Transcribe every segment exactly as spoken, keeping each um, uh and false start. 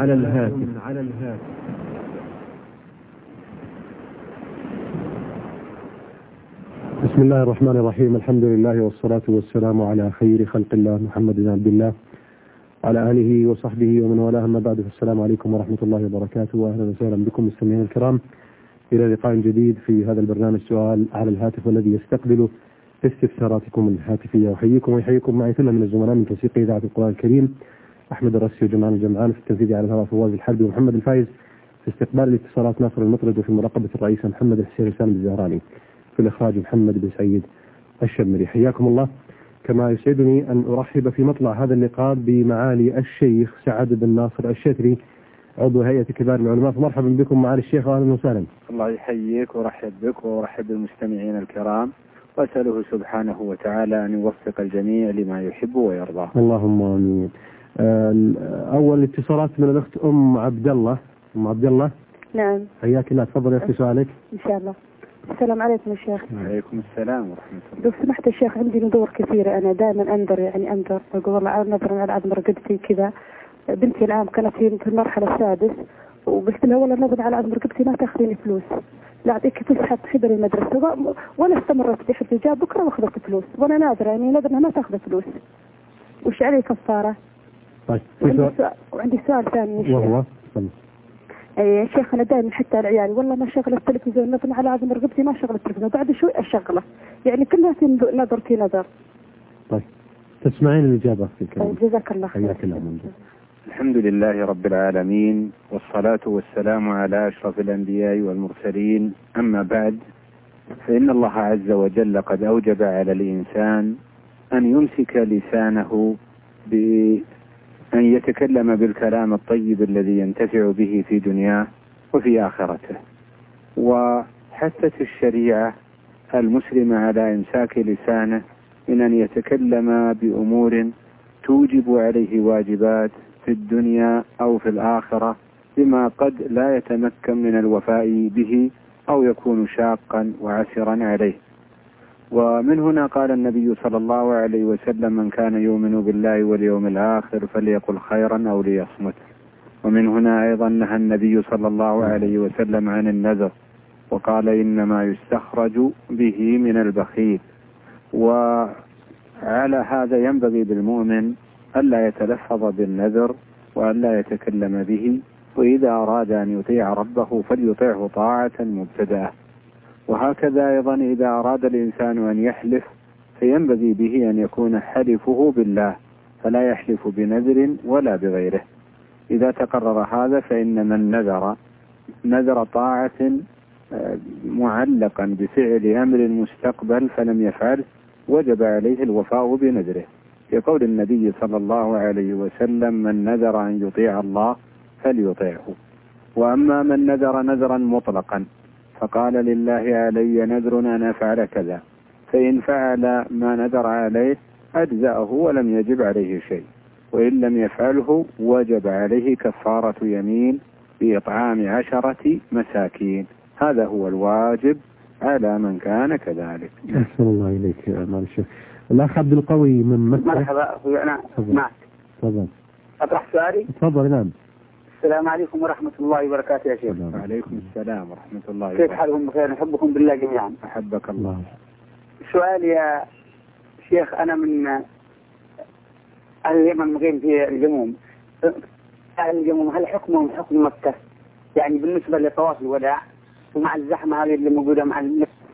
على الهاتف. بسم الله الرحمن الرحيم. الحمد لله والصلاة والسلام على خير خلق الله محمد بن عبد الله على آله وصحبه ومن والاه، أما بعد، فالسلام عليكم ورحمة الله وبركاته، وأهلا وسهلا بكم مستمعين الكرام إلى لقاء جديد في هذا البرنامج سؤال على الهاتف، والذي يستقبل استفساراتكم الهاتفية. وحييكم ويحييكم معي ثلة من الزملاء من توثيق إذاعة القرآن الكريم، أحمد الرسي وجمال الجمعان في التنفيذ على الهواء فواز الحربي، ومحمد الفايز في استقبال الاتصالات ناصر المطرد، وفي مراقبة الرئيس محمد الحسين سالم الزهراني، في الإخراج محمد بن سعيد الشمري. حياكم الله. كما يسعدني أن أرحب في مطلع هذا اللقاء بمعالي الشيخ سعد بن ناصر الشتري، عضو هيئة كبار العلماء. مرحبا بكم معالي الشيخ وأهلا وسهلا. الله يحييك ورحب بك ورحب بالمستمعين الكرام، وأسأله سبحانه وتعالى أن يوفق الجميع لما يحب ويرضى. اللهم آمين. أول اتصالات من الأخت أم عبد الله. أم عبد الله. نعم. حياك الله، تفضل يا أختي سؤالك. إن شاء الله. السلام عليكم يا شيخ. وعليكم السلام ورحمة الله. لو سمحت يا شيخ، عندي ندور كثيرة، أنا دائما أنظر يعني أنظر أقول والله نظرا على عظم رقبتي كذا. بنتي الآن كانت في المرحلة السادس، وقلت لها والله نظرا على عظم رقبتي ما تأخذيني فلوس، لا أعطيك فسحة حبر المدرسة، ولا استمرت في حفظ جاب بكرة وأخذت فلوس، وأنا نادرة يعني نادرة ما تأخذ فلوس. وش علي كفارة؟ طيب. وعندي سؤال, وعندي سؤال ثاني يا شيخ. وهو اي يا شيخ، انا دائما حتى العيال والله ما شغل التلفزيون، نظرا على عظم رقبتي ما شغل التلفزيون، بعد شوي اشغله، يعني كلها في نظر في نظر. طيب تسمعين الإجابة في الكلام. طيب جزاك الله خير. حياك الله. من الحمد لله رب العالمين، والصلاة والسلام على أشرف الأنبياء والمرسلين، أما بعد، فإن الله عز وجل قد أوجب على الإنسان أن يمسك لسانه بأن يتكلم بالكلام الطيب الذي ينتفع به في دنياه وفي آخرته. وحثت الشريعة المسلمة على إمساك لسانه من أن يتكلم بأمور توجب عليه واجبات في الدنيا أو في الآخرة، بما قد لا يتمكن من الوفاء به أو يكون شاقا وعسرا عليه. ومن هنا قال النبي صلى الله عليه وسلم: من كان يؤمن بالله واليوم الآخر فليقل خيرا أو ليصمت. ومن هنا أيضا نهى النبي صلى الله عليه وسلم عن النذر، وقال: إنما يستخرج به من البخيل. وعلى هذا ينبغي بالمؤمن ألا يتلفظ بالنذر وألا يتكلم به، وإذا أراد أن يطيع ربه فليطيعه طاعة مبتدأة. وهكذا أيضا إذا أراد الإنسان أن يحلف فينبغي به أن يكون حلفه بالله، فلا يحلف بنذر ولا بغيره. إذا تقرر هذا فإن من نذر نذر طاعة معلقا بفعل أمر مستقبل فلم يفعل وجب عليه الوفاء بنذره، يقول النبي صلى الله عليه وسلم: من نذر أن يطيع الله فليطيعه. وأما من نذر نذرا مطلقا فقال: لله علي نذر أن أفعل كذا، فإن فعل ما نذر عليه أجزأه ولم يجب عليه شيء، وإن لم يفعله وجب عليه كفارة يمين بإطعام عشرة مساكين. هذا هو الواجب على من كان كذلك. أحسن الله إليك يا مال الشيخ. الأخ عبد القوي من مكة. مرحبا أخوي، أنا معك. تفضل. أطرح سؤالي؟ تفضل. نعم. السلام عليكم ورحمة الله وبركاته يا شيخ. وعليكم السلام ورحمة الله وبركاته. كيف حالكم؟ بخير، نحبكم بالله جميعا. أحبك الله. سؤالي يا شيخ، أنا من أهل اليمن مقيم في الجموم. أهل الجموم هل حكمهم حكم مكة؟ يعني بالنسبة لطواف الوداع ومع الزحمة هذه اللي موجودة مع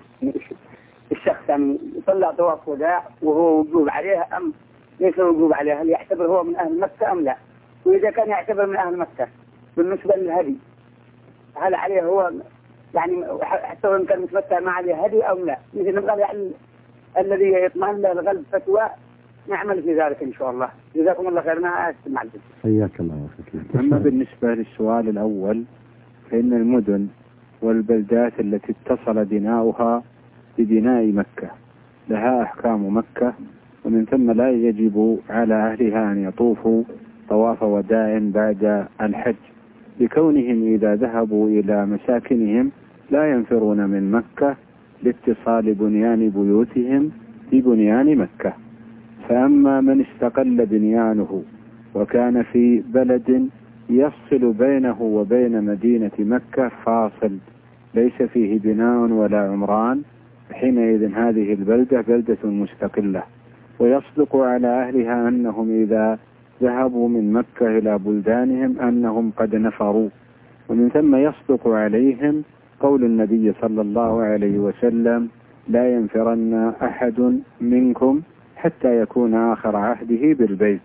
الشخص، يعني يطلع طواف وداع وهو وجوب عليه أم ليس وجوب عليه؟ هل يعتبر هو من أهل مكة أم لا؟ وإذا كان يعتبر من أهل مكة بالنسبة للهدي، هل عليه هو يعني حتى وإن كان متمتع ما عليه هدي أو لا؟ مثل نبغى يعني الذي يطمئن له الغلب فتوى نعمل في ذلك إن شاء الله. جزاكم الله خير. ما أستمع لكم. حياك الله وفيك. أما بالنسبة للسؤال الأول، فإن المدن والبلدات التي اتصل بناؤها ببناء مكة لها أحكام مكة، ومن ثم لا يجب على أهلها أن يطوفوا طواف وداع بعد الحج، لكونهم إذا ذهبوا إلى مساكنهم لا ينفرون من مكة لاتصال بنيان بيوتهم ببنيان مكة. فأما من استقل بنيانه وكان في بلد يفصل بينه وبين مدينة مكة فاصل ليس فيه بناء ولا عمران، حينئذ هذه البلدة بلدة مستقلة، ويصدق على أهلها أنهم إذا ذهبوا من مكة إلى بلدانهم أنهم قد نفروا. ومن ثم يصدق عليهم قول النبي صلى الله عليه وسلم: لا ينفرن أحد منكم حتى يكون آخر عهده بالبيت.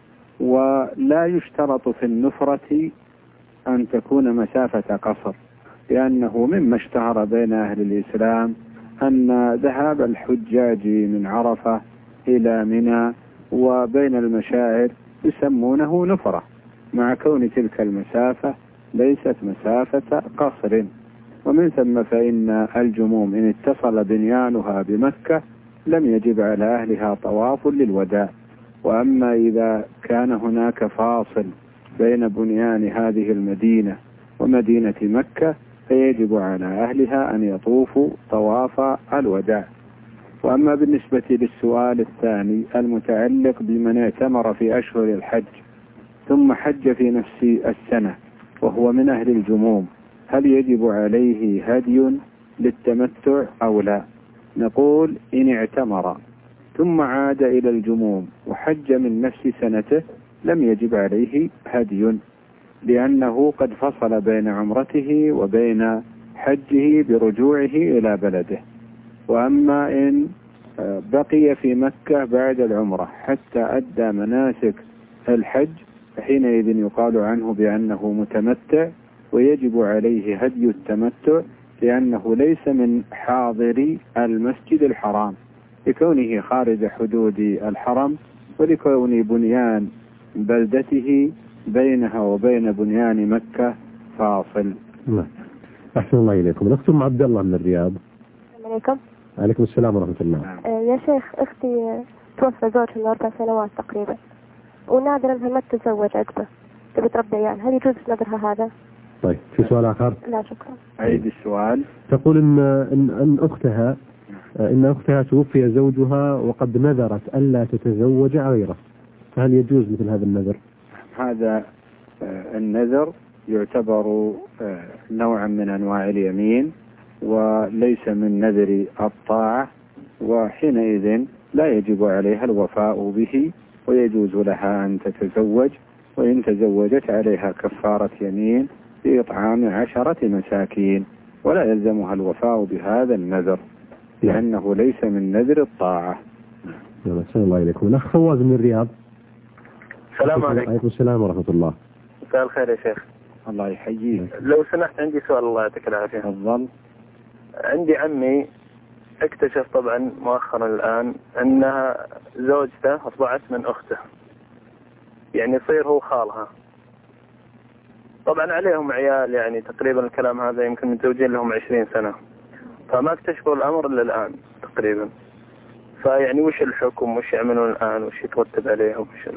ولا يشترط في النفرة أن تكون مسافة قصر، لأنه مما اشتهر بين أهل الإسلام أن ذهاب الحجاج من عرفة إلى منى وبين المشاعر يسمونه نفرة، مع كون تلك المسافة ليست مسافة قصر. ومن ثم فإن الجموم إن اتصل بنيانها بمكة لم يجب على أهلها طواف للوداع. وأما إذا كان هناك فاصل بين بنيان هذه المدينة ومدينة مكة فيجب على أهلها أن يطوفوا طواف الوداع. وأما بالنسبة للسؤال الثاني المتعلق بمن اعتمر في أشهر الحج ثم حج في نفس السنة وهو من أهل الجموم، هل يجب عليه هدي للتمتع أو لا؟ نقول: إن اعتمر ثم عاد إلى الجموم وحج من نفس سنته لم يجب عليه هدي، لأنه قد فصل بين عمرته وبين حجه برجوعه إلى بلده. وأما إن بقي في مكة بعد العمرة حتى أدى مناسك الحج فحينئذ يقال عنه بأنه متمتع، ويجب عليه هدي التمتع، لأنه ليس من حاضري المسجد الحرام لكونه خارج حدود الحرم، ولكون بنيان بلدته بينها وبين بنيان مكة فاصل. نعم. أحسن الله إليكم. نختم عبد الله من الرياض. السلام عليكم. عليكم السلام ورحمة الله. آه يا شيخ، أختي توفى زوجها من أربع سنوات تقريبا، ونادر أنها ما تتزوج عقبه، تبي تربي عيال، هل يجوز نذرها هذا؟ طيب، في سؤال آخر؟ لا شكرا. عيد السؤال. تقول إن إن, إن أختها إن أختها توفي زوجها وقد نذرت ألا تتزوج غيره، فهل يجوز مثل هذا النذر؟ هذا النذر يعتبر نوعا من أنواع اليمين وليس من نذر الطاعة، وحينئذ لا يجب عليها الوفاء به، ويجوز لها أن تتزوج، وإن تزوجت عليها كفارة يمين بإطعام عشرة مساكين، ولا يلزمها الوفاء بهذا النذر لأنه ليس من نذر الطاعة. السلام الله عليكم. الأخ فواز من الرياض. السلام عليكم. عليكم السلام ورحمة الله. مساء الخير يا شيخ. الله يحييك. لو سمحت عندي سؤال الله يعطيك العافية. تفضل. عندي عمي اكتشف طبعا مؤخرا الآن أنها زوجته أصبحت من أخته، يعني يصير هو خالها. طبعا عليهم عيال، يعني تقريبا الكلام هذا يمكن متزوجين لهم عشرين سنة، فما اكتشفوا الأمر إلا الآن تقريبا. فيعني وش الحكم، وش يعملون الآن، وش يترتب عليهم، وش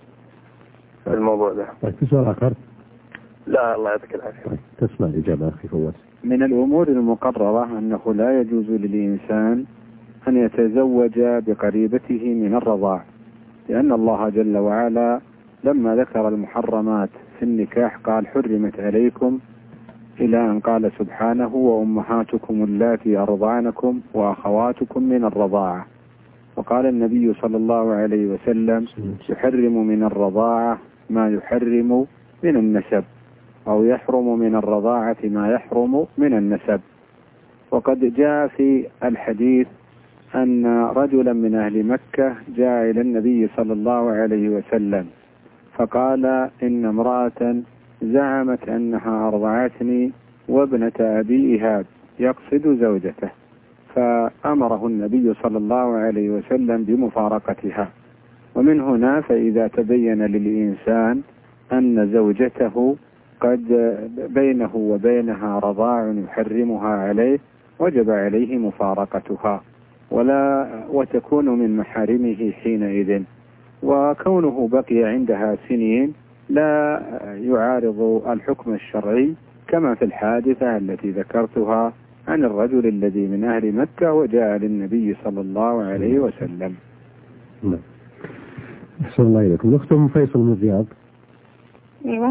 الموضوع ده؟ طيب، في سؤال آخر؟ لا الله يعطيك العافية. طيب، تسمع الإجابة أخي فواز. من الأمور المقررة أنه لا يجوز للإنسان أن يتزوج بقريبته من الرضاع، لأن الله جل وعلا لما ذكر المحرمات في النكاح قال: حرمت عليكم، إلى أن قال سبحانه: وأمهاتكم اللاتي أرضعنكم وأخواتكم من الرضاعة. وقال النبي صلى الله عليه وسلم: يحرم من الرضاعة ما يحرم من النسب، أو يحرم من الرضاعة ما يحرم من النسب. وقد جاء في الحديث أن رجلا من أهل مكة جاء إلى النبي صلى الله عليه وسلم فقال: إن امرأة زعمت أنها أرضعتني وابنة أبي إيهاب، يقصد زوجته، فأمره النبي صلى الله عليه وسلم بمفارقتها. ومن هنا فإذا تبين للإنسان أن زوجته قد بينه وبينها رضاع يحرمها عليه وجب عليه مفارقتها ولا وتكون من محارمه حينئذ. وكونه بقي عندها سنين لا يعارض الحكم الشرعي، كما في الحادثة التي ذكرتها عن الرجل الذي من أهل مكة وجاء للنبي صلى الله عليه وسلم. نعم. أحسن الله إليكم. نختم فيصل من الرياض. ايوه.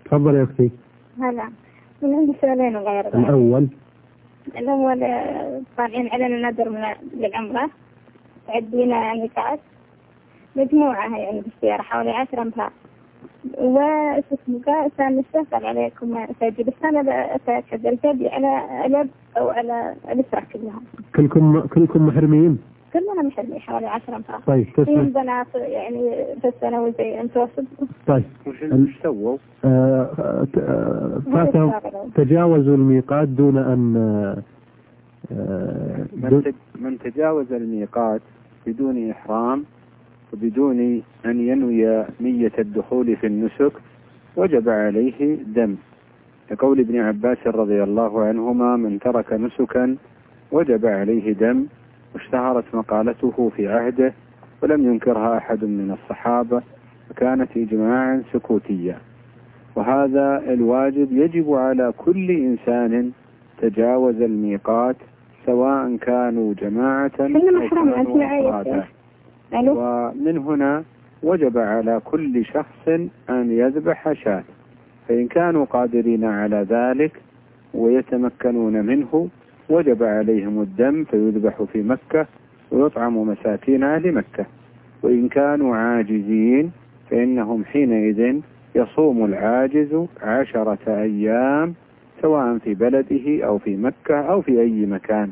تفضل يا أختي. هلا، من عندي سؤالين وغير. الأول الأول طالعين علينا نذر من للعمرة، عدينا ميقات مجموعة يعني بالسيارة حوالي عشرة أنفار، واسمه كان نستفسر عليكم ساجي، بس أنا أتأكد الجدي على ألب أو على الأسرة كلها. كلكم كلكم محرمين؟ كلنا محرمين حوالي عشرة أنفار. طيب تسمع. في بنات يعني في الثانوي زي المتوسط. طيب وش سووا؟ آه فاتهم تجاوزوا الميقات دون أن آه من, من تجاوز الميقات بدون إحرام وبدون أن ينوي نية الدخول في النسك وجب عليه دم، لقول ابن عباس رضي الله عنهما: من ترك نسكا وجب عليه دم. واشتهرت مقالته في عهده ولم ينكرها أحد من الصحابة، فكانت إجماعا سكوتيا. وهذا الواجب يجب على كل إنسان تجاوز الميقات، سواء كانوا جماعة أو كانوا أفرادا. ومن هنا وجب على كل شخص أن يذبح شاة، فإن كانوا قادرين على ذلك ويتمكنون منه وجب عليهم الدم، فيذبح في مكة ويطعم مساكين أهل مكة. وإن كانوا عاجزين فإنهم حينئذ يصوم العاجز عشرة أيام سواء في بلده أو في مكة أو في أي مكان،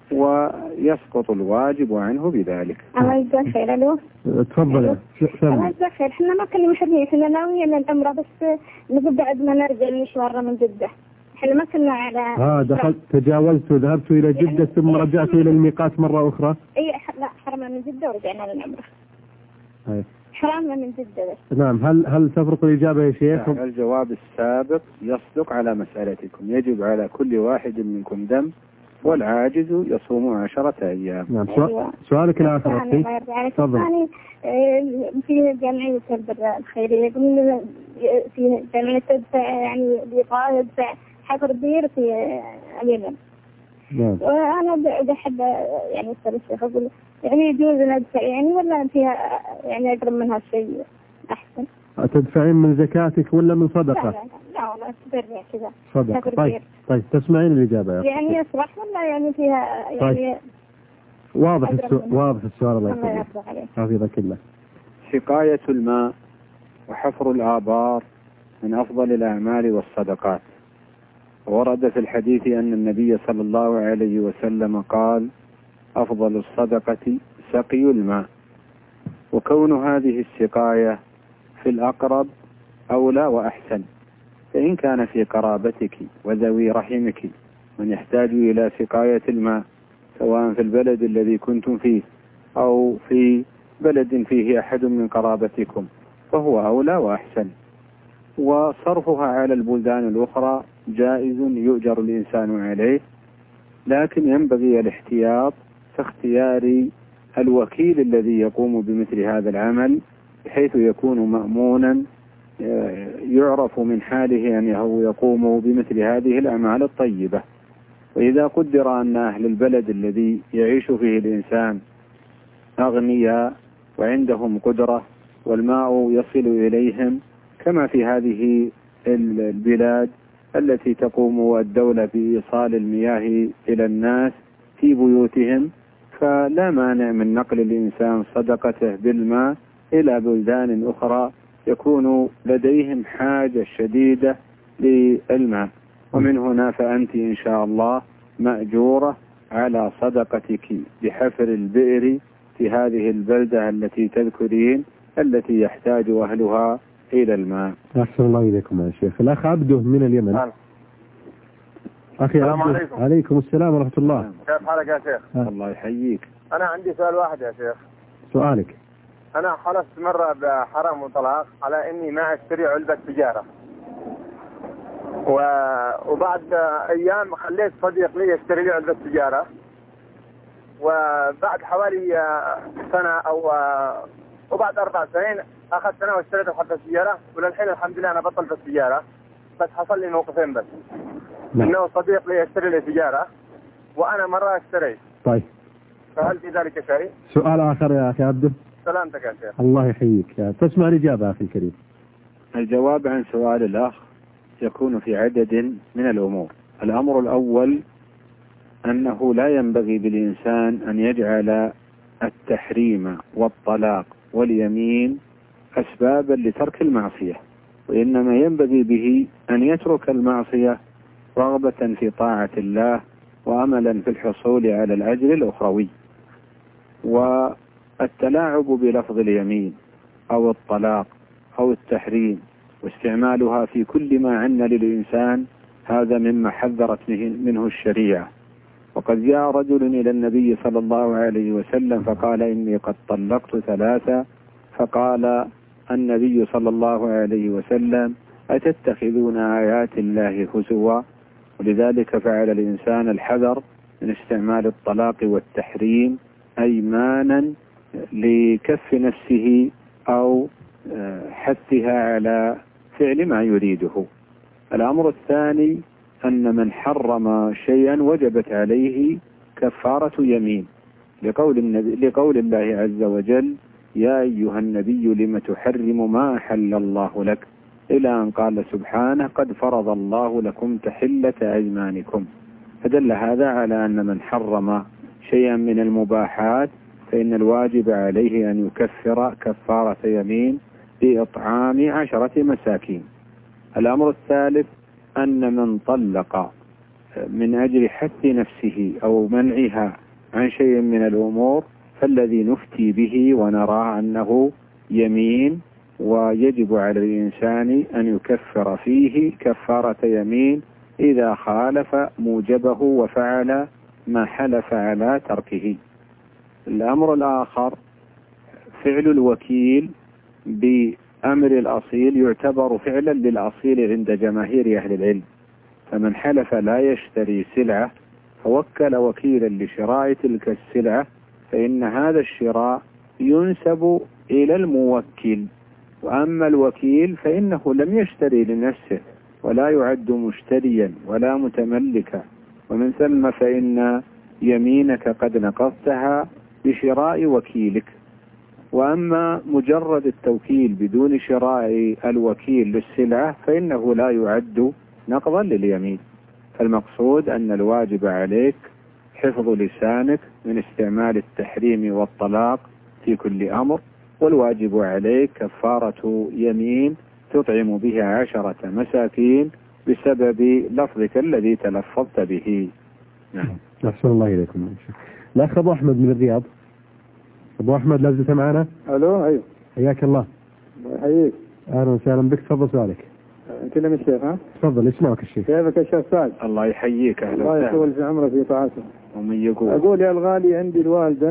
ويسقط الواجب عنه بذلك. الله يجزاك خير. الو تفضل. الله يجزاك خير. احنا ما كنا محرمين، احنا ناويين العمرة، بس نقول بعد ما نرجع المشوار من جدة. احنا ما كنا على اه دخلت تجاوزتوا ذهبتوا الى جدة يعني ثم رجعتوا الى الميقات مرة اخرى؟ اي لا، حرمنا من جدة ورجعنا للعمرة. اي حرمنا من جدة بس. نعم. هل هل تفرق الإجابة يا شيخ؟ الجواب السابق يصدق على مسألتكم، يجب على كل واحد منكم دم، والعاجز يصوم عشرة أيام. نعم. أيوة. سؤالك الآخر أختي. تفضل. في جمعية البر الخيرية يقولون في جمعية تدفع يعني بقاعدة تدفع حفر بير في اليمن. نعم. وأنا بحب يعني أسأل الشيخ أقول يعني يجوز أن أدفع يعني ولا فيها يعني أقرب منها شيء أحسن؟ تدفعين من زكاتك ولا من صدقة؟ لا لا لا والله تبرع كذا. صدقة. طيب طيب تسمعين الإجابة يا يعني يصلح ولا يعني فيها يعني طيب. واضح السؤال. واضح السؤال. الله يسلمك. حفظك الله. سقاية الماء وحفر الآبار من أفضل الأعمال والصدقات، ورد في الحديث أن النبي صلى الله عليه وسلم قال: أفضل الصدقة سقي الماء. وكون هذه السقاية في الأقرب أولى وأحسن، فإن كان في قرابتك وذوي رحمك من يحتاج إلى سقاية الماء سواء في البلد الذي كنتم فيه أو في بلد فيه أحد من قرابتكم فهو أولى وأحسن. وصرفها على البلدان الأخرى جائز يؤجر الإنسان عليه، لكن ينبغي الاحتياط في اختيار الوكيل الذي يقوم بمثل هذا العمل، بحيث يكون مأمونا يعرف من حاله أنه يقوم بمثل هذه الأعمال الطيبة. وإذا قدر أن أهل البلد الذي يعيش فيه الإنسان أغنياء وعندهم قدرة والماء يصل إليهم كما في هذه البلاد التي تقوم الدولة بإيصال المياه إلى الناس في بيوتهم، فلا مانع من نقل الإنسان صدقته بالماء إلى بلدان أخرى يكون لديهم حاجة شديدة للماء. ومن هنا فأنت إن شاء الله مأجورة على صدقتك بحفر البئر في هذه البلدة التي تذكرين التي يحتاج أهلها إلى الماء. أحسن الله إليكم يا شيخ. الأخ عبده من اليمن. نعم. أخي السلام عبده. عليكم. عليكم السلام ورحمة الله. كيف حالك يا شيخ؟ آه. الله يحييك. أنا عندي سؤال واحد يا شيخ. سؤالك. أنا حلفت مرة بحرام وطلاق على إني ما أشتري علبة سيجارة، و... وبعد أيام خليت صديق لي يشتري لي علبة سيجارة، وبعد حوالي سنة أو وبعد أربع سنين أخذت أنا واشتريت حبة سيجارة، وللحين الحمد لله أنا بطل بالسيجارة، بس حصل لي موقفين بس. نعم. إنه صديق لي يشتري لي سيجارة وأنا مرة اشتريت. طيب. فهل في ذلك شيء؟ سؤال آخر يا أخي عبده. سلامتك يا شيخ. الله يحييك. تسمع الإجابة أخي الكريم. الجواب عن سؤال الأخ يكون في عدد من الأمور. الأمر الأول أنه لا ينبغي بالإنسان أن يجعل التحريم والطلاق واليمين أسبابا لترك المعصية، وإنما ينبغي به أن يترك المعصية رغبة في طاعة الله وأملا في الحصول على الأجر الأخروي. والتلاعب بلفظ اليمين أو الطلاق أو التحريم واستعمالها في كل ما عن للإنسان هذا مما حذرت منه الشريعة. وقد جاء رجل إلى النبي صلى الله عليه وسلم فقال إني قد طلقت ثلاثة، فقال النبي صلى الله عليه وسلم أتتخذون آيات الله هزوا؟ ولذلك فعل الإنسان الحذر من استعمال الطلاق والتحريم أيمانا لكف نفسه أو حثها على فعل ما يريده. الأمر الثاني أن من حرم شيئا وجبت عليه كفارة يمين، لقول, النبي لقول الله عز وجل يا أيها النبي لم تحرم ما أحل الله لك، إلى أن قال سبحانه قد فرض الله لكم تحلة أيمانكم. فدل هذا على أن من حرم شيئا من المباحات فإن الواجب عليه أن يكفر كفارة يمين بإطعام عشرة مساكين. الأمر الثالث أن من طلق من أجل حث نفسه أو منعها عن شيء من الأمور فالذي نفتي به ونرى أنه يمين، ويجب على الإنسان أن يكفر فيه كفارة يمين إذا خالف موجبه وفعل ما حلف على تركه. الأمر الآخر فعل الوكيل بأمر الأصيل يعتبر فعلا للأصيل عند جماهير أهل العلم، فمن حلف لا يشتري سلعة فوكل وكيلا لشراء تلك السلعة فإن هذا الشراء ينسب إلى الموكل، وأما الوكيل فإنه لم يشتري لنفسه ولا يعد مشتريا ولا متملكا، ومن ثم فإن يمينك قد نقضتها بشراء وكيلك. وأما مجرد التوكيل بدون شراء الوكيل للسلعة فإنه لا يعد نقضا لليمين. فالمقصود أن الواجب عليك حفظ لسانك من استعمال التحريم والطلاق في كل أمر، والواجب عليك كفارة يمين تطعم بها عشرة مساكين بسبب لفظك الذي تلفظت به. نعم. أحسن الله إليكم. الأخ أبو أحمد من الرياض. أبو أحمد لا زلت معنا؟ ألو. أيوه. حياك الله. حييك. أهلا وسهلا بك. تفضل سؤالك. كلم الشيخ. ها؟ تفضل يسمعك الشيخ. كيفك يا شيخ سعد؟ الله يحييك. أهلا وسهلا. الله يطول في عمرك في طاعته. ومن يقول؟ أقول يا الغالي عندي الوالدة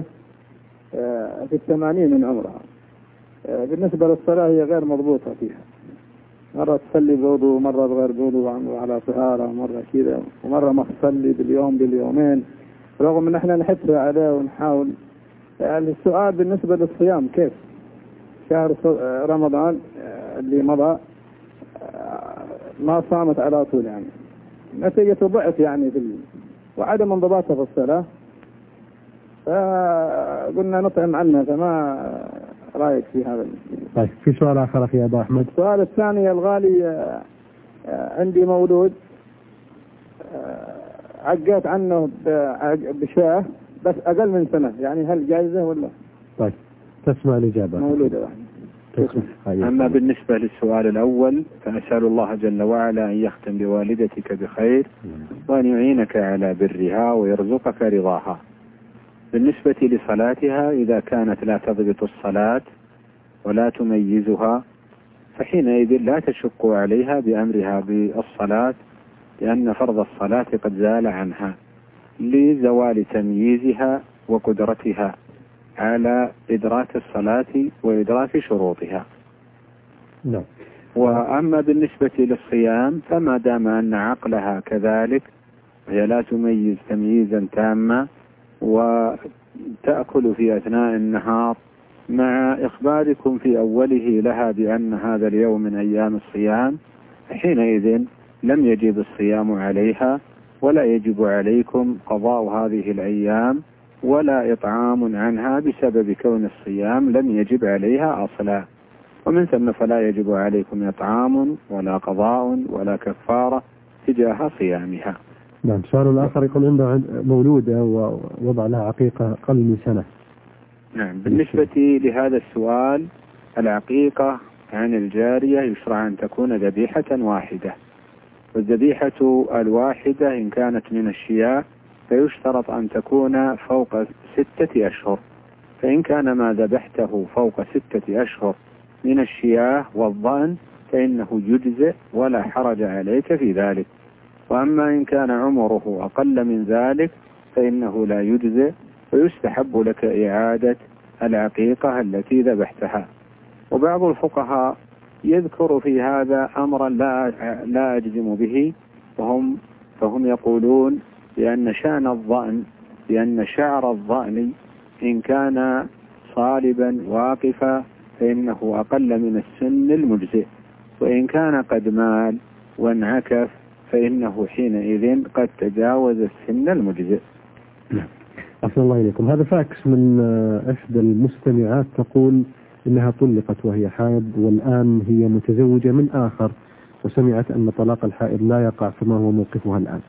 في الثمانين من عمرها، بالنسبة للصلاة هي غير مضبوطة فيها، مرة تصلي بوضوء ومرة بغير بوضوء وعلى طهارة ومرة كذا ومرة ما تصلي باليوم باليومين، رغم ان احنا نحثها عليه ونحاول. يعني السؤال بالنسبة للصيام كيف؟ شهر رمضان اللي مضى ما صامت على طول، يعني نتيجة ضعف يعني في ال... وعدم انضباطها في الصلاة، فقلنا نطعم عنها. فما رأيك في هذا؟ طيب في سؤال آخر أخي أبو أحمد. السؤال الثاني يا الغالي، عندي مولود عقيت عنه بشاه بس أقل من سنة، يعني هل جائزة ولا؟ طيب تسمع الإجابة. مولودة. أما بالنسبة للسؤال الأول فأسأل الله جل وعلا أن يختم بوالدتك بخير وأن يعينك على برها ويرزقك رضاها. بالنسبة لصلاتها إذا كانت لا تضبط الصلاة ولا تميزها فحينئذ لا تشق عليها بأمرها بالصلاة، لأن فرض الصلاة قد زال عنها لزوال تمييزها وقدرتها على إدراك الصلاة وإدراك شروطها. نعم. وأما بالنسبة للصيام فما دام أن عقلها كذلك هي لا تميز تمييزا تاما وتأكل في أثناء النهار، مع إخباركم في أوله لها بأن هذا اليوم من أيام الصيام، حينئذ لم يجب الصيام عليها ولا يجب عليكم قضاء هذه الأيام ولا إطعام عنها بسبب كون الصيام لم يجب عليها أصلا. ومن ثم فلا يجب عليكم إطعام ولا قضاء ولا كفارة تجاه صيامها. نعم. سؤال الآخر يقول عنده مولودة ووضع لها عقيقة أقل من سنة. نعم. بالنسبة لهذا السؤال، العقيقة عن الجارية يشرع أن تكون ذبيحة واحدة، والذبيحة الواحدة إن كانت من الشياه فيشترط أن تكون فوق ستة أشهر، فإن كان ما ذبحته فوق ستة أشهر من الشياه والضأن فإنه يجزئ ولا حرج عليك في ذلك. وأما إن كان عمره أقل من ذلك فإنه لا يجزئ، ويستحب لك إعادة العقيقة التي ذبحتها. وبعض الفقهاء يذكر في هذا أمرا لا لا أجزم به، وهم فهم يقولون بأن شأن الضأن بأن شعر الضأن إن كان صالبا واقفا فإنه أقل من السن المجزئ، وإن كان قد مال وانعكف فإنه حينئذ قد تجاوز السن المجزئ. أحسن الله إليكم. هذا فاكس من إحدى المستمعات تقول إنها طلقت وهي حائض، والآن هي متزوجة من آخر، وسمعت أن طلاق الحائض لا يقع، فما هو موقفها الآن؟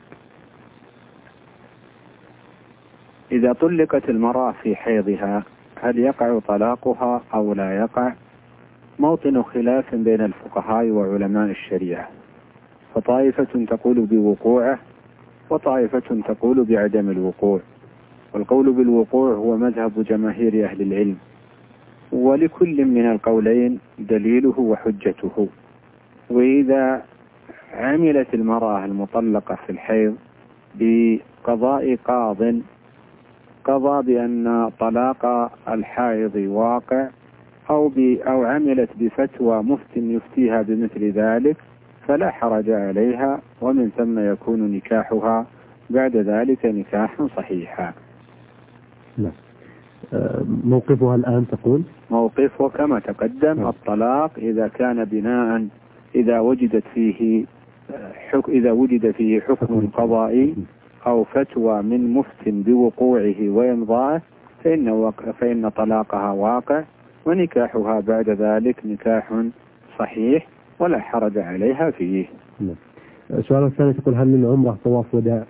إذا طلقت المرأة في حيضها هل يقع طلاقها أو لا يقع؟ موطن خلاف بين الفقهاء وعلماء الشريعة، فطائفة تقول بوقوعه وطائفة تقول بعدم الوقوع، والقول بالوقوع هو مذهب جماهير أهل العلم، ولكل من القولين دليله وحجته. وإذا عملت المرأة المطلقة في الحيض بقضاء قاض قضى بأن طلاق الحائض واقع، أو, أو عملت بفتوى مفت يفتيها بمثل ذلك، فلا حرج عليها، ومن ثم يكون نكاحها بعد ذلك نكاحا صحيحا. لا. موقفها الآن تقول؟ موقفه كما تقدم. لا. الطلاق إذا كان بناء إذا وجدت فيه حك إذا وجد فيه حكم قضائي أو فتوى من مفت بوقوعه وإمضائه فإن, وق... فإن طلاقها واقع، ونكاحها بعد ذلك نكاح صحيح ولا حرج عليها فيه. السؤال الثاني تقول هل للعمرة طواف وداع؟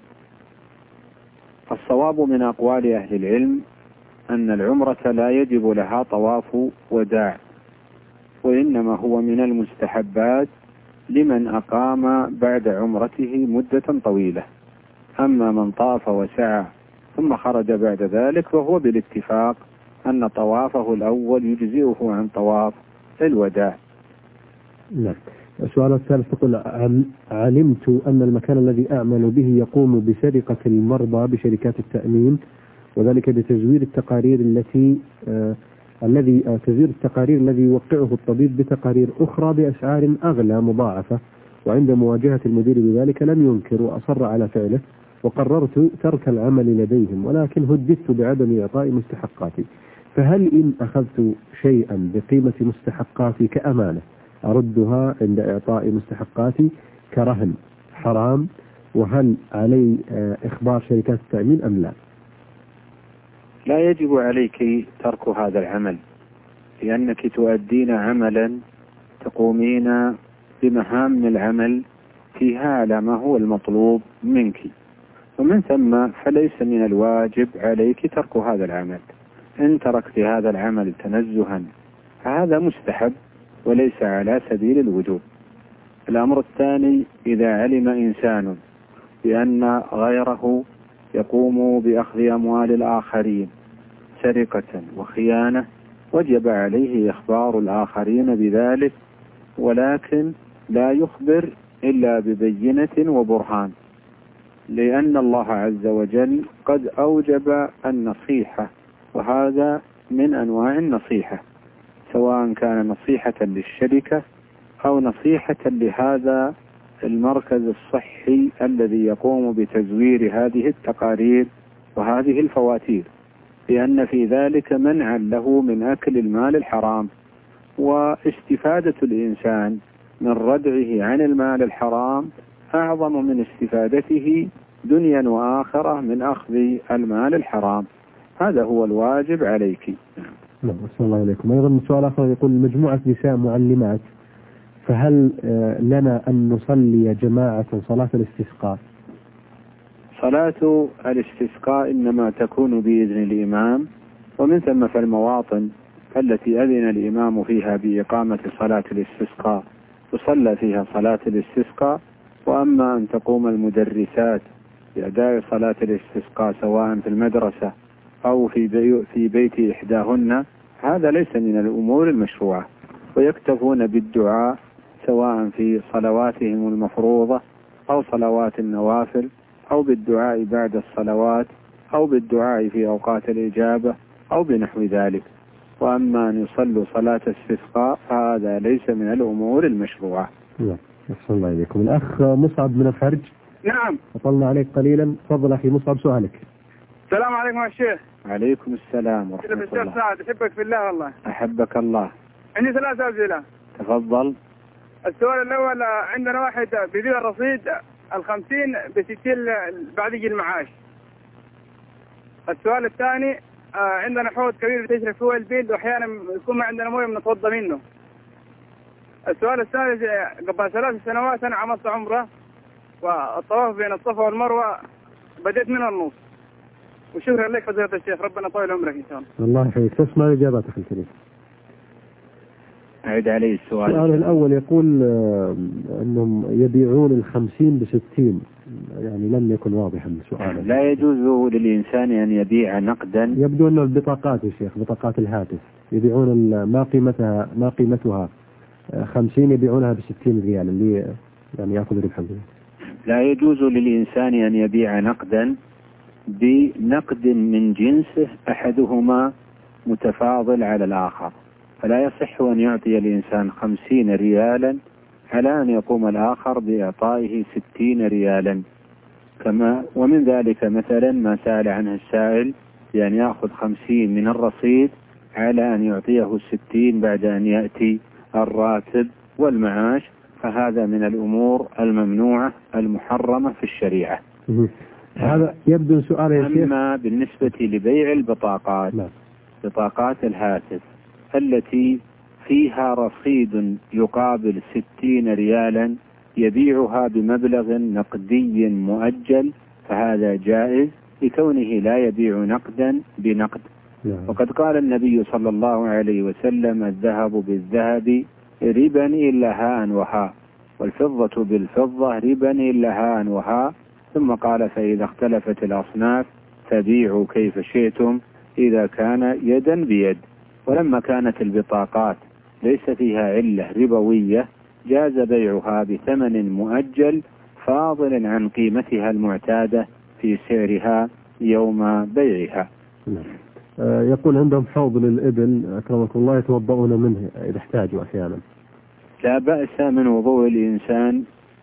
الصواب من أقوال أهل العلم أن العمرة لا يجب لها طواف وداع، وإنما هو من المستحبات لمن أقام بعد عمرته مدة طويلة. أما من طاف وسعى ثم خرج بعد ذلك فهو بالاتفاق أن طوافه الأول يجزئه عن طواف الوداع. نعم. السؤال الثالث تقول علمت أن المكان الذي أعمل به يقوم بسرقة المرضى بشركات التأمين، وذلك بتزوير التقارير التي آه الذي آه تزوير التقارير الذي يوقعه الطبيب بتقارير أخرى بأسعار أغلى مضاعفة، وعند مواجهة المدير بذلك لم ينكر وأصر على فعله، وقررت ترك العمل لديهم، ولكن هددت بعدم إعطاء مستحقاتي، فهل إن أخذت شيئا بقيمة مستحقاتي كأمانة أردها عند إعطاء مستحقاتي كرهن حرام؟ وهل علي إخبار شركات التأمين أم لا؟ لا يجب عليك ترك هذا العمل، لأنك تؤدين عملا تقومين بمهام العمل فيها على ما هو المطلوب منك، ومن ثم فليس من الواجب عليك ترك هذا العمل. إن تركت هذا العمل تنزها فهذا مستحب وليس على سبيل الوجوب. الأمر الثاني، إذا علم إنسان بأن غيره يقوم بأخذ أموال الآخرين سرقة وخيانة وجب عليه إخبار الآخرين بذلك، ولكن لا يخبر إلا ببينة وبرهان، لأن الله عز وجل قد أوجب النصيحة، وهذا من أنواع النصيحة، سواء كان نصيحة للشركة أو نصيحة لهذا المركز الصحي الذي يقوم بتزوير هذه التقارير وهذه الفواتير، لأن في ذلك منعا له من أكل المال الحرام، واستفادة الإنسان من ردعه عن المال الحرام أعظم من استفادته دنيا وآخرة من أخذ المال الحرام. هذا هو الواجب عليك. نعم. أحسن الله إليكم. أيضا سؤال آخر يقول مجموعة نساء معلمات، فهل لنا أن نصلي جماعة صلاة الاستسقاء؟ صلاة الاستسقاء إنما تكون بإذن الإمام، ومن ثم فالمواطن التي أذن الإمام فيها بإقامة صلاة الاستسقاء تصلى فيها صلاة الاستسقاء. وأما أن تقوم المدرسات بأداء صلاة الاستسقاء سواء في المدرسة أو في, بي في بيت إحداهن، هذا ليس من الأمور المشروعة، ويكتفون بالدعاء سواء في صلواتهم المفروضة أو صلوات النوافل، أو بالدعاء بعد الصلوات، أو بالدعاء في أوقات الإجابة، أو بنحو ذلك. وأما أن يصلوا صلاة استسقاء فهذا ليس من الأمور المشروعة. نعم. أحسن الله إليكم. الأخ مصعب من الفرج. نعم. أطلنا عليك قليلا. تفضل أخي مصعب سؤالك. السلام عليكم يا شيخ. عليكم السلام ورحمة الله. الشيخ سعد أحبك في الله والله. أحبك الله. عندي ثلاث أسئلة. تفضل. السؤال الأول، عندنا واحد بيبيع الرصيد الخمسين بستين بعد يجي المعاش. السؤال الثاني، عندنا حوض كبير بتشرب فيه البيت وأحيانا يكون ما عندنا مويه بنتوضى منه. السؤال الثالث، قبل ثلاث سنوات أنا عملت عمرة والطواف بين الصفا والمروة بديت من النص. وشكرا لك فضيلة الشيخ، ربنا يطول عمرك إن شاء الله. الله يحييك. تسمع الإجابات أخي الكريم. أعيد عليه السؤال. السؤال الأول يقول أنهم يبيعون الخمسين بستين، يعني لم يكن واضحا السؤال. لا يجوز للإنسان أن يبيع نقدا. يبدو أن البطاقات يا شيخ، بطاقات الهاتف يبيعون ما قيمتها ما قيمتها خمسين يبيعونها بستين ريال، اللي يعني يأخذ ربحا. لا يجوز للإنسان أن يبيع نقدا بنقد من جنسه أحدهما متفاضل على الآخر، فلا يصح أن يعطي الإنسان خمسين ريالا على أن يقوم الآخر بإعطائه ستين ريالا. كما ومن ذلك مثلا ما سأل عنه السائل، بأن يأخذ خمسين من الرصيد على أن يعطيه ستين بعد أن يأتي الراتب والمعاش، فهذا من الأمور الممنوعة المحرمة في الشريعة. هذا يبدو سؤال يا شيخ. أما بالنسبة لبيع البطاقات، لا. بطاقات الهاتف التي فيها رصيد يقابل ستين ريالا يبيعها بمبلغ نقدي مؤجل، فهذا جائز لكونه لا يبيع نقدا بنقد. وقد قال النبي صلى الله عليه وسلم: الذهب بالذهب ربا إلا هاء وهاء، والفضة بالفضة ربا إلا هاء وهاء. ثم قال: فإذا اختلفت الأصناف فبيعوا كيف شئتم إذا كان يدا بيد. ولما كانت البطاقات ليس فيها علة ربوية جاز بيعها بثمن مؤجل فاضل عن قيمتها المعتادة في سعرها يوم بيعها. يقول عندهم حوض للإبل أكرمكم الله يتوضؤون منه إذا احتاجوا أحيانا. لا بأس من وضوء الإنسان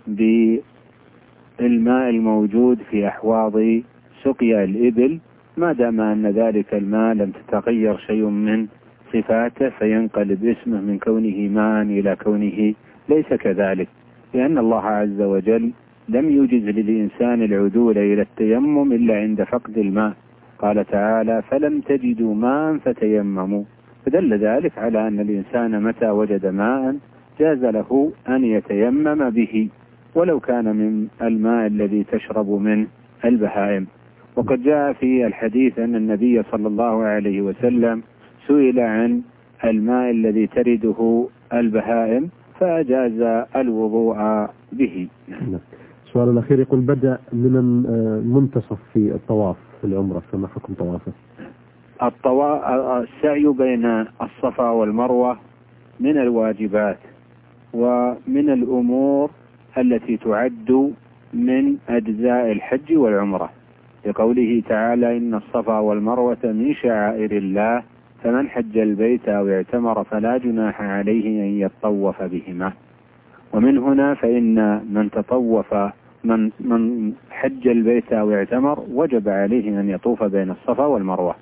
بالماء الموجود في أحواض سقيا الإبل، ما دام أن ذلك الماء لم تتغير شيء من صفاته فينقلب اسمه من كونه ماء إلى كونه ليس كذلك، لأن الله عز وجل لم يجز للإنسان العدول إلى التيمم إلا عند فقد الماء. قال تعالى: فلم تجدوا ماء فتيمموا، فدل ذلك على أن الإنسان متى وجد ماء جاز له أن يتيمم به ولو كان من الماء الذي تشرب منه البهائم. وقد جاء في الحديث أن النبي صلى الله عليه وسلم سئل عن الماء الذي ترده البهائم فأجاز الوضوء به. السؤال الأخير يقول: بدأ من المنتصف في الطواف في العمرة، فما حكم طوافه؟ الطوا... السعي بين الصفا والمروة من الواجبات ومن الأمور التي تعد من أجزاء الحج والعمرة، لقوله تعالى: إن الصفا والمروة من شعائر الله فمن حج البيت أو اعتمر فلا جناح عليه أن يطوف بهما. ومن هنا فإن من تطوف من من حج البيت أو اعتمر وجب عليه أن يطوف بين الصفا والمروة.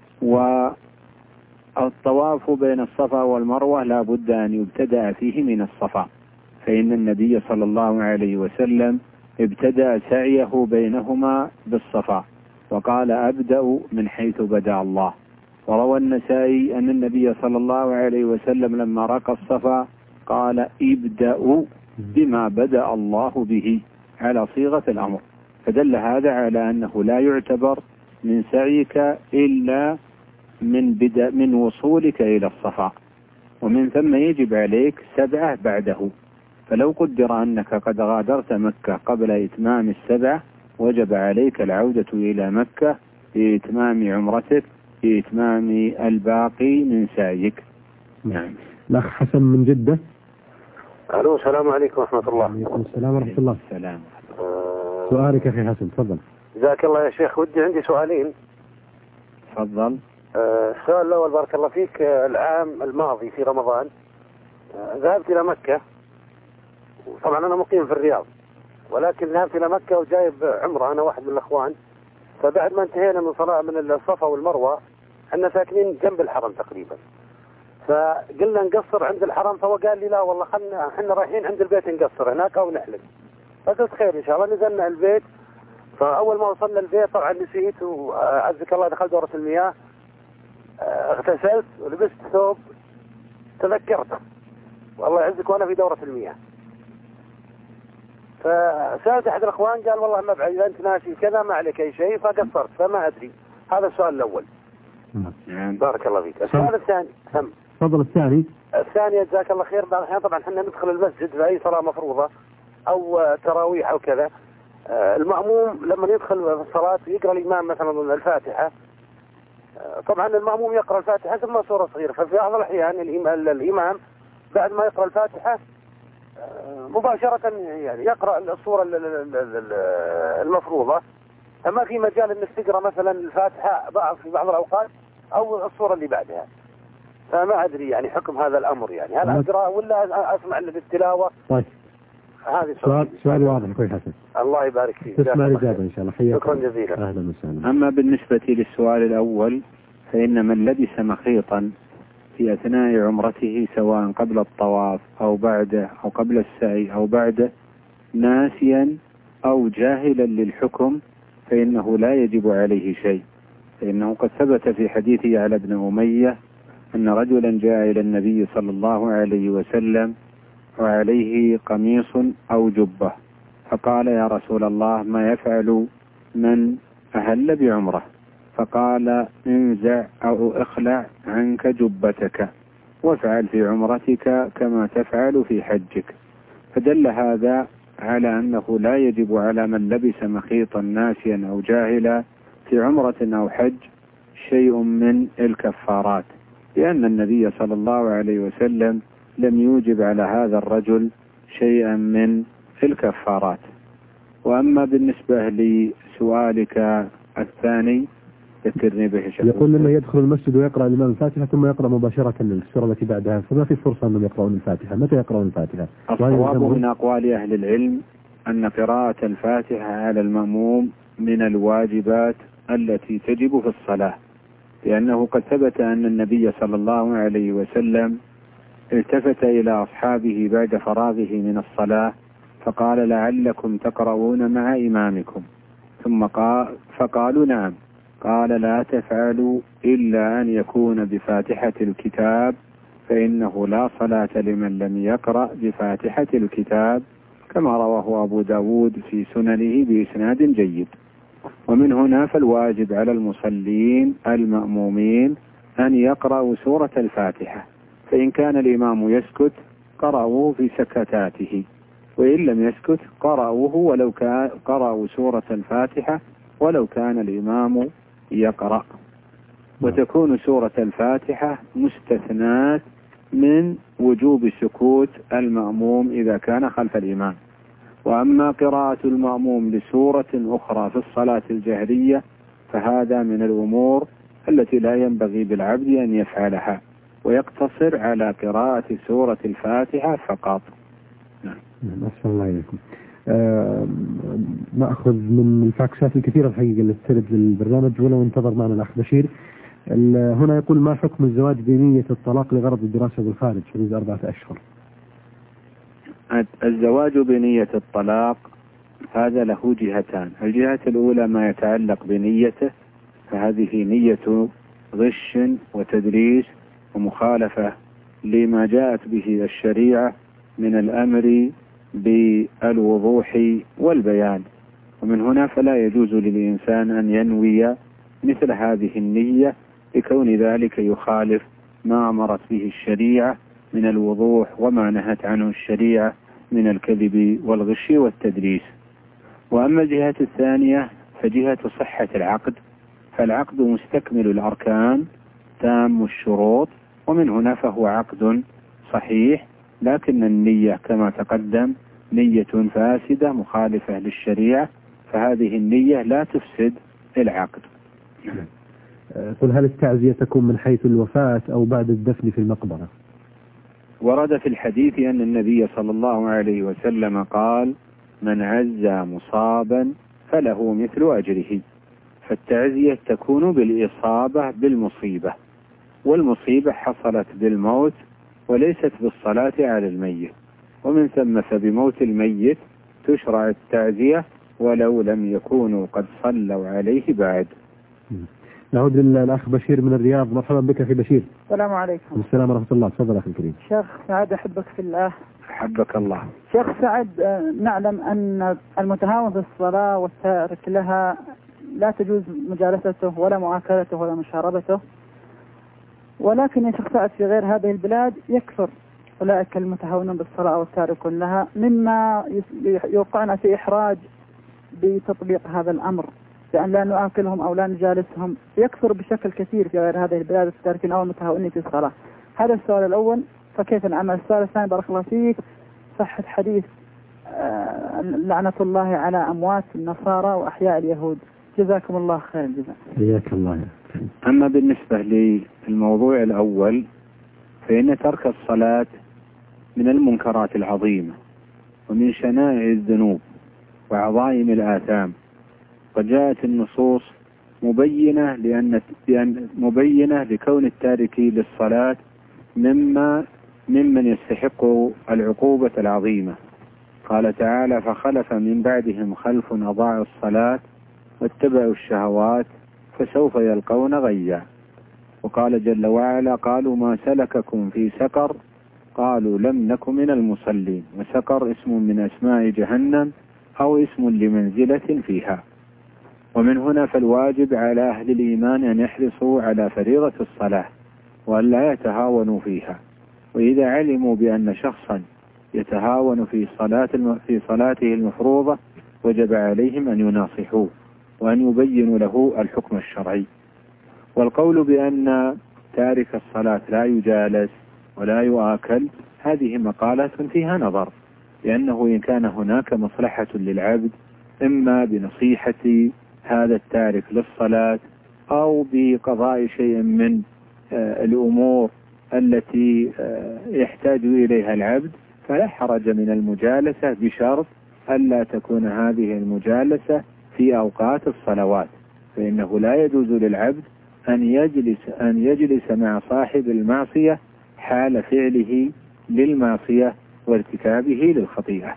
والطواف بين الصفا والمروة لا بد أن يبتدأ فيه من الصفا، فإن النبي صلى الله عليه وسلم ابتدأ سعيه بينهما بالصفا وقال: أبدأ من حيث بدأ الله. وروى النسائي أن النبي صلى الله عليه وسلم لما رقى الصفا قال ابدأوا بما بدأ الله به على صيغة الأمر، فدل هذا على أنه لا يعتبر من سعيك إلا من بدأ من وصولك إلى الصفا، ومن ثم يجب عليك سبعة بعده. فلو قدر أنك قد غادرت مكة قبل إتمام السبعة وجب عليك العودة إلى مكة لإتمام عمرتك لإتمام الباقي من سعيك. نعم. الأخ حسن من جدة. ألو، السلام عليكم ورحمة الله. وعليكم السلام ورحمة الله. السلام. أه سؤالك يا أخي حسن، تفضل. جزاك الله يا شيخ. ودي عندي سؤالين. تفضل. أه السؤال الأول بارك الله فيك، أه العام الماضي في رمضان أه ذهبت إلى مكة، طبعا أنا مقيم في الرياض، ولكن ذهبت إلى مكة وجايب عمرة أنا واحد من الأخوان. فبعد ما انتهينا من صلاة من الصفا والمروة، احنا ساكنين جنب الحرم تقريبا، فقلنا نقصر عند الحرم، فهو قال لي لا والله خلنا احنا رايحين عند البيت نقصر هناك او نحلق. فقلت خير ان شاء الله. نزلنا البيت، فاول ما وصلنا البيت طبعا نسيت، وعزك الله دخلت دورة المياه، اغتسلت ولبست ثوب، تذكرته والله يعزك وانا في دورة المياه. فسألت احد الاخوان قال والله ما بعد، اذا انت ناسي كذا ما عليك اي شيء، فقصرت، فما ادري. هذا السؤال الاول. نعم. بارك الله فيك. السؤال الثاني هم تفضل. الثاني الثاني جزاك الله خير. بعض الأحيان طبعا احنا ندخل المسجد في أي صلاة مفروضة أو تراويح أو كذا، المأموم لما يدخل في الصلاة يقرأ الإمام مثلا الفاتحة، طبعا المأموم يقرأ الفاتحة ثم سورة صغيرة، ففي بعض الأحيان الإمام بعد ما يقرأ الفاتحة مباشرة يعني يقرأ الصورة المفروضة، فما في مجال انك تقرأ مثلا الفاتحة بعض في بعض الأوقات أو الصورة اللي بعدها. فما أدري يعني حكم هذا الأمر، يعني هل أقرأ ولا أسمع للتلاوة؟ طيب، هذا سؤال سؤال واضح أخوي حسن. الله يبارك فيك. تسمع الإجابة إن شاء الله. حياك. شكرا جزيلا. أهلا وسهلا. أما بالنسبة للسؤال الأول، فإن من لبس مخيطا في أثناء عمرته سواء قبل الطواف أو بعده أو قبل السعي أو بعده ناسيا أو جاهلا للحكم فإنه لا يجب عليه شيء، فإنه قد ثبت في حديث يعلى بن أمية أن رجلا جاء إلى النبي صلى الله عليه وسلم وعليه قميص أو جبة، فقال يا رسول الله ما يفعل من أهل بعمره؟ فقال انزع أو اخلع عنك جبتك وافعل في عمرتك كما تفعل في حجك. فدل هذا على أنه لا يجب على من لبس مخيطا ناسيا أو جاهلا في عمرة أو حج شيء من الكفارات، لأن النبي صلى الله عليه وسلم لم يوجب على هذا الرجل شيئا من الكفارات. وأما بالنسبة لسؤالك الثاني ذكرني به شيء. يقول لما يدخل المسجد ويقرأ الإمام الفاتحة ثم يقرأ مباشرة السورة التي بعدها، فما في فرصة أنهم يقرؤون الفاتحة. متى يقرؤون الفاتحة؟ الصواب من أقوال أهل العلم أن قراءة الفاتحة على المأموم من الواجبات التي تجب في الصلاة، لأنه قد ثبت أن النبي صلى الله عليه وسلم التفت إلى أصحابه بعد فراغه من الصلاة فقال لعلكم تقرؤون مع إمامكم، ثم قال فقالوا نعم، قال لا تفعلوا إلا أن يكون بفاتحة الكتاب فإنه لا صلاة لمن لم يقرأ بفاتحة الكتاب، كما رواه أبو داود في سننه بإسناد جيد. ومن هنا فالواجب على المصلين المأمومين أن يقرأوا سورة الفاتحة، فإن كان الإمام يسكت قرأوه في سكتاته، وإن لم يسكت قرأوه ولو كان قرأوا سورة الفاتحة ولو كان الإمام يقرأ. وتكون سورة الفاتحة مستثنات من وجوب سكوت المأموم إذا كان خلف الإمام. وأما قراءة المأموم لسورة أخرى في الصلاة الجهرية فهذا من الأمور التي لا ينبغي بالعبد أن يفعلها، ويقتصر على قراءة سورة الفاتحة فقط. نعم. أحسن الله إليكم. أه نأخذ من الفاكسات الكثيرة الحقيقة اللي ترد للبرنامج، ولو انتظر معنا الأخ بشير. هنا يقول ما حكم الزواج بنية الطلاق لغرض الدراسة بالخارج حدود أربعة أشهر؟ الزواج بنية الطلاق هذا له جهتان. الجهة الأولى ما يتعلق بنيته، فهذه نية غش وتدريس ومخالفة لما جاءت به الشريعة من الأمر بالوضوح والبيان. ومن هنا فلا يجوز للإنسان أن ينوي مثل هذه النية لكون ذلك يخالف ما أمرت به الشريعة من الوضوح وما نهت عنه الشريعة من الكذب والغش والتدريس. وأما الجهة الثانية فجهة صحة العقد، فالعقد مستكمل الأركان تام الشروط، ومن هنا فهو عقد صحيح، لكن النية كما تقدم نية فاسدة مخالفة للشريعة، فهذه النية لا تفسد العقد. قل هل التعزية تكون من حيث الوفاة أو بعد الدفن في المقبرة؟ ورد في الحديث أن النبي صلى الله عليه وسلم قال: من عزى مصابا فله مثل أجره. فالتعزية تكون بالإصابة بالمصيبة، والمصيبة حصلت بالموت وليست بالصلاة على الميت، ومن ثم فبموت الميت تشرع التعزية ولو لم يكونوا قد صلوا عليه بعد. نعود للأخ بشير من الرياض. مرحبا بك أخي بشير. السلام عليكم. السلام ورحمة الله. تفضل أخي الكريم. شيخ سعد أحبك في الله. أحبك الله. شيخ سعد، نعلم أن المتهاون في الصلاة والتارك لها لا تجوز مجالسته ولا مؤاكلته ولا مشاربته، ولكن يا شيخ سعد في غير هذه البلاد يكثر أولئك المتهاونون بالصلاة والتاركون لها، مما يوقعنا في إحراج بتطبيق هذا الأمر، لأن لا نؤكلهم أو لا نجالسهم. يكثر بشكل كثير في غير هذه البلاد التاركين أو المتهاونين في الصلاة. هذا السؤال الأول، فكيف نعمل؟ السؤال الثاني بارك الله فيك، صحة حديث آه لعنة الله على أموات النصارى وأحياء اليهود. جزاكم الله خير الجزاء. حياك الله. أما بالنسبة للموضوع الأول فإن ترك الصلاة من المنكرات العظيمة ومن شنائع الذنوب وعظائم الآثام، وجاءت النصوص مبينة لأن مبينة لكون التارك للصلاة مما ممن يستحق العقوبة العظيمة. قال تعالى: فخلف من بعدهم خلف أضاعوا الصلاة واتبعوا الشهوات فسوف يلقون غيا. وقال جل وعلا: قالوا ما سلككم في سقر قالوا لم نك من المصلين. وسقر اسم من أسماء جهنم أو اسم لمنزلة فيها. ومن هنا فالواجب على أهل الإيمان أن يحرصوا على فريضة الصلاة وأن لا يتهاونوا فيها. وإذا علموا بأن شخصا يتهاون في صلاة في صلاته المفروضة وجب عليهم أن يناصحوه وأن يبينوا له الحكم الشرعي. والقول بأن تارك الصلاة لا يجالس ولا يؤكل هذه مقالة فيها نظر، لأنه إن كان هناك مصلحة للعبد إما بنصيحة هذا التارك للصلاة أو بقضاء شيء من الأمور التي يحتاج إليها العبد فلا حرج من المجالسة، بشرط ألا تكون هذه المجالسة في أوقات الصلوات، فإنه لا يجوز للعبد أن يجلس أن يجلس مع صاحب المعصية حال فعله للمعصية وارتكابه للخطيئة.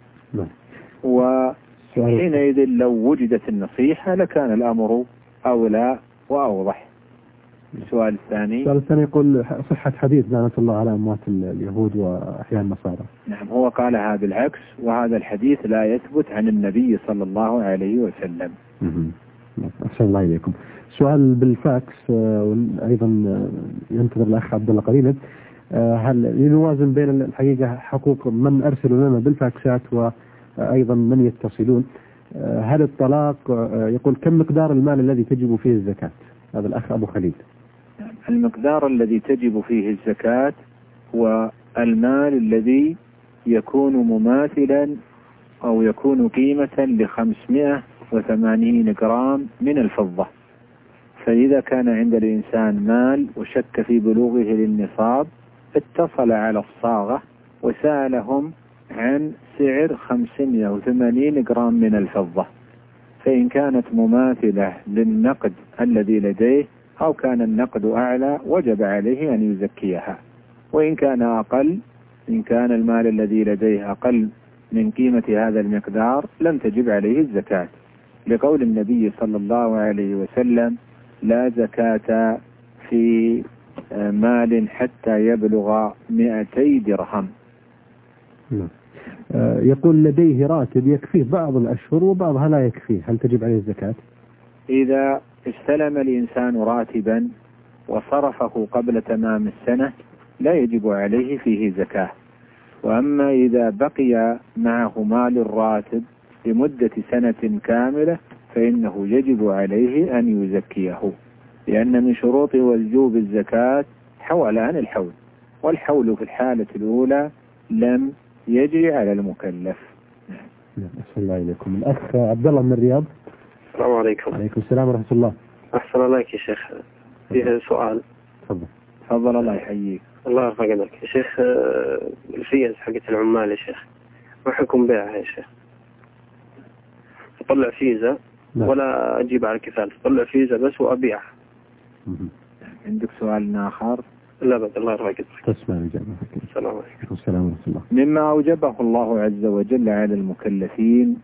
وحينئذ لو وجدت النصيحة لكان الأمر أولى وأوضح. السؤال الثاني السؤال الثاني يقول صحة حديث لعنة الله على أموات اليهود وأحياء النصارى. نعم، هو قالها بالعكس، وهذا الحديث لا يثبت عن النبي صلى الله عليه وسلم. أحسن الله إليكم. سؤال بالفاكس أيضا ينتظر الأخ عبد الله قليلا. هل لنوازن بين الحقيقة حقوق من أرسلوا لنا بالفاكسات وأيضا من يتصلون؟ هل الطلاق يقول كم مقدار المال الذي تجب فيه الزكاة؟ هذا الأخ أبو خليل. المقدار الذي تجب فيه الزكاة هو المال الذي يكون مماثلا أو يكون قيمة لخمسمائة وثمانين جرام من الفضة. فإذا كان عند الإنسان مال وشك في بلوغه للنصاب اتصل على الصاغة وسألهم عن سعر خمسمائة وثمانين جرام من الفضة، فإن كانت مماثلة للنقد الذي لديه أو كان النقد أعلى وجب عليه أن يزكيها، وإن كان أقل إن كان المال الذي لديه أقل من قيمة هذا المقدار لم تجب عليه الزكاة، لقول النبي صلى الله عليه وسلم: لا زكاة في مال حتى يبلغ مئتي درهم. نعم. يقول لديه راتب يكفيه بعض الأشهر وبعضها لا يكفيه، هل تجب عليه الزكاة؟ إذا استلم الإنسان راتبا وصرفه قبل تمام السنة لا يجب عليه فيه زكاة. وأما إذا بقي معه مال الراتب لمدة سنة كاملة فإنه يجب عليه أن يزكيه، لأن من شروط وجوب الزكاة حولان الحول، والحول في الحالة الأولى لم يجري على المكلف. نعم. أحسن الله إليكم. الأخ عبد الله من الرياض. السلام عليكم. وعليكم السلام ورحمة الله. أحسن الله يا شيخ، فيه سؤال. تفضل. تفضل الله يحييك. الله يرفع قدرك يا شيخ. الفيز حقت العمال يا شيخ ما حكم بيعها يا شيخ؟ أطلع فيزا لا. ولا أجيب على كفالة، أطلع فيزا بس وأبيعها. عندك سؤال آخر؟ لا بد. الله يرفع قدرك. تسمع الإجابة. السلام عليكم. السلام ورحمة الله. مما أوجبه الله عز وجل على المكلفين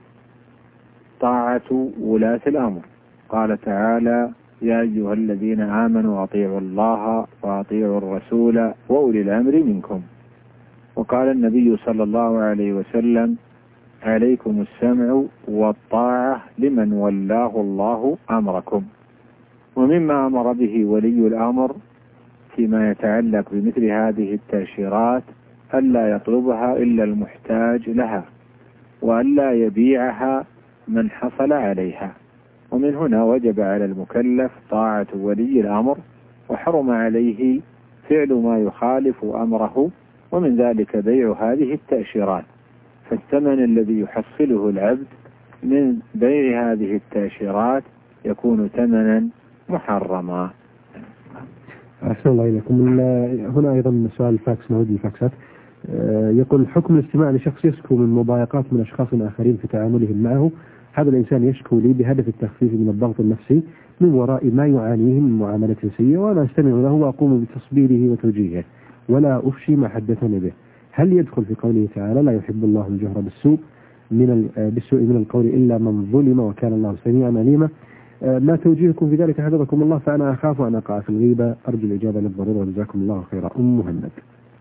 طاعة ولاة الأمر. قال تعالى: يا أيها الذين آمنوا أطيعوا الله وأطيعوا الرسول وأولي الأمر منكم. وقال النبي صلى الله عليه وسلم: عليكم السمع والطاعة لمن ولاه الله أمركم. ومما أمر به ولي الأمر فيما يتعلق بمثل هذه التأشيرات ألا يطلبها إلا المحتاج لها، وألا يبيعها من حصل عليها. ومن هنا وجب على المكلف طاعة ولي الأمر، وحرم عليه فعل ما يخالف أمره، ومن ذلك بيع هذه التأشيرات. فالثمن الذي يحصله العبد من بيع هذه التأشيرات يكون ثمنا محرما. أحسن الله إليكم. هنا أيضا سؤال الفاكس، نعود للفاكسات. يقول: حكم الاستماع لشخص يشكو من مضايقات من أشخاص آخرين في تعاملهم معه. هذا الإنسان يشكو لي بهدف التخفيف من الضغط النفسي من وراء ما يعانيه من معاملة سيئة، وأنا أستمع له وأقوم بتصبيره وتوجيهه ولا أفشي ما حدثني به. هل يدخل في قوله تعالى: لا يحب الله الجهر بالسوء من بالسوء من القول إلا من ظلم وكان الله سميعا عليما؟ ما توجيهكم في ذلك حفظكم الله؟ فأنا أخاف أن أقع في الغيبة، أرجو الإجابة للضرورة وجزاكم الله خيرا. أم مهند.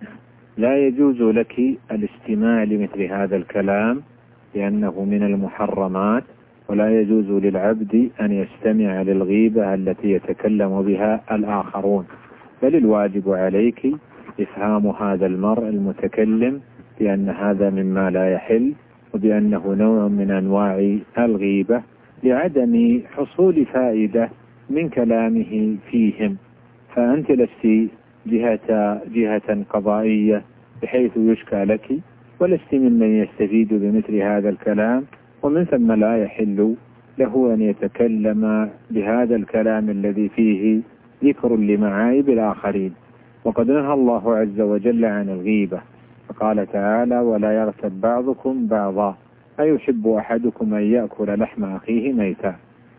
لا يجوز لك الاستماع لمثل هذا الكلام لأنه من المحرمات، ولا يجوز للعبد أن يستمع للغيبة التي يتكلم بها الآخرون، بل الواجب عليك إفهام هذا المرء المتكلم بأن هذا مما لا يحل، وبأنه نوع من أنواع الغيبة لعدم حصول فائدة من كلامه فيهم. فأنت لست جهة, جهة قضائية بحيث يشكى لك، ولست ممن يستفيد بمثل هذا الكلام، ومن ثم لا يحل له أن يتكلم بهذا الكلام الذي فيه ذكر لمعايب الآخرين. وقد نهى الله عز وجل عن الغيبة، فقال تعالى: ولا يغتب بعضكم بعضا أيحب أحدكم أن يأكل لحم أخيه ميتا.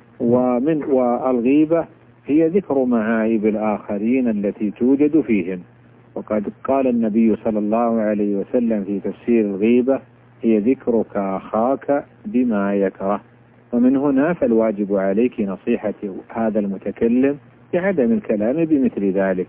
ومن والغيبة هي ذكر معايب الآخرين التي توجد فيهم. وقد قال النبي صلى الله عليه وسلم في تفسير الغيبة: هي ذكرك أخاك بما يكره. ومن هنا فالواجب عليك نصيحة هذا المتكلم بعدم الكلام بمثل ذلك،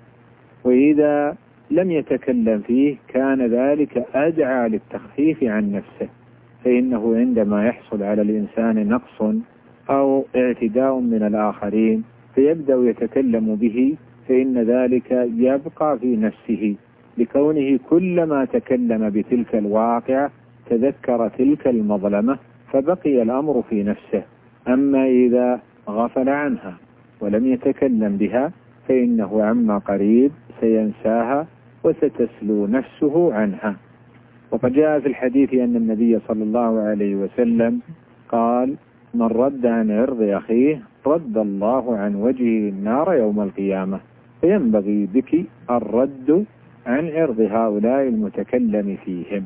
وإذا لم يتكلم فيه كان ذلك أدعى للتخفيف عن نفسه، فإنه عندما يحصل على الإنسان نقص أو اعتداء من الآخرين فيبدأ يتكلم به، فإن ذلك يبقى في نفسه، لكونه كلما تكلم بتلك الواقعة تذكر تلك المظلمة فبقي الأمر في نفسه. أما إذا غفل عنها ولم يتكلم بها فإنه عما قريب سينساها وستسلو نفسه عنها. وقد جاء في الحديث أن النبي صلى الله عليه وسلم قال: من رد عن عرض أخيه رد الله عن وجهه النار يوم القيامة. فينبغي بك الرد عن عرض هؤلاء المتكلم فيهم.